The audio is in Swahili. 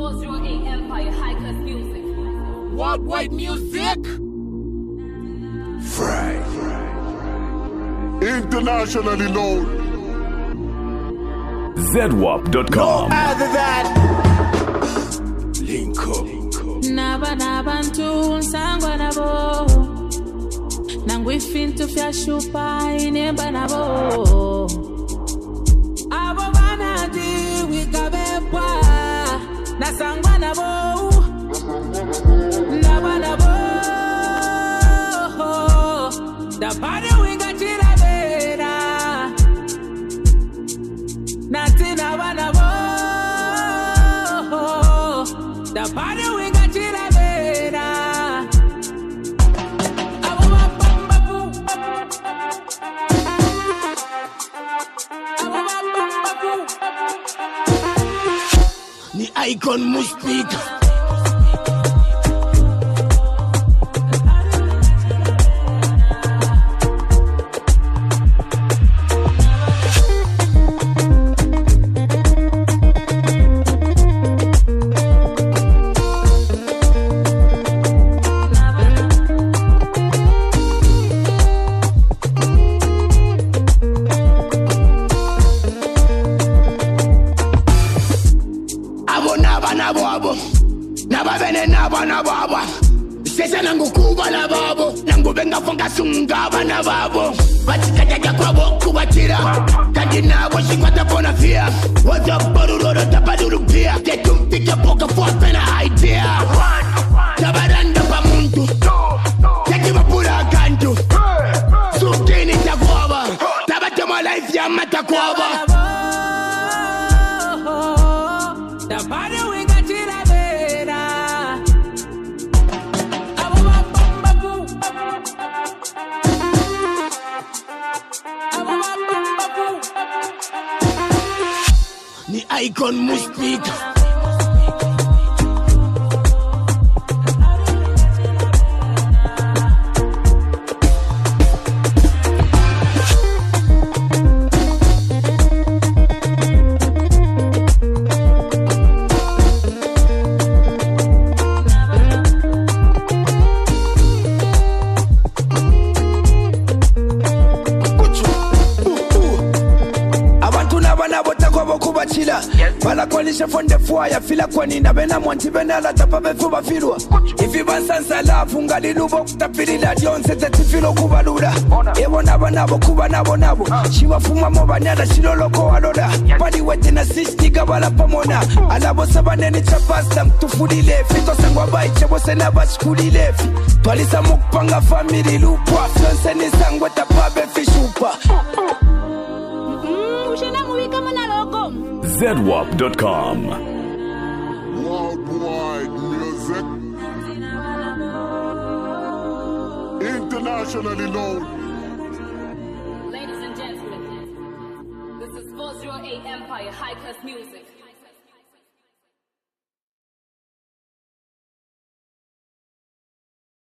408 Empire, High-Class Music. Worldwide music. Fry. Internationally known. ZWAP.com. No other than Link up. Nabantu sangwa nabo nangwifintu fyashupa inemba nabo abo banadi wikabepwa nasangwa nabo nabanabo dabade wingachira bera nati nabanabo dabade wingachira bera Ni icon muspika. Sesa nangu kuba na babo nangu benga fonga sunga na babo batikajja kwabo kubatira kandi nabo shikwata bona fear what's up bororo tapaduru pia tetumpike poka for an idea tabaranda pa muntu tekiba pura kantu sukini takwaba tabatema life ya matakwaba dabade wingachira bera Ni icon muspika. Balakolisha fonde fwaya fila kwa nina bena mwanti bena la tapa befuba filwa Ifi bansansa la funga lilubo kutapili la dionse tetifilo kubalula Ewo naba nabo kuba nabo nabo Shiwa fuma moba nyada shiloloko waloda Padi wete na sishtiga wala pamona Alabo sabane ni chapasta mtufuli lefi Tosengwa bai chebo sena bashkuli lefi Twalisa mukpanga family lupwa Fyonse ni sangwe tapabe fishupa Ushena muwi kama na logo ZWAP.com. Worldwide music. Internationally known. Ladies and gentlemen, this is 408 Empire, High-Class Music.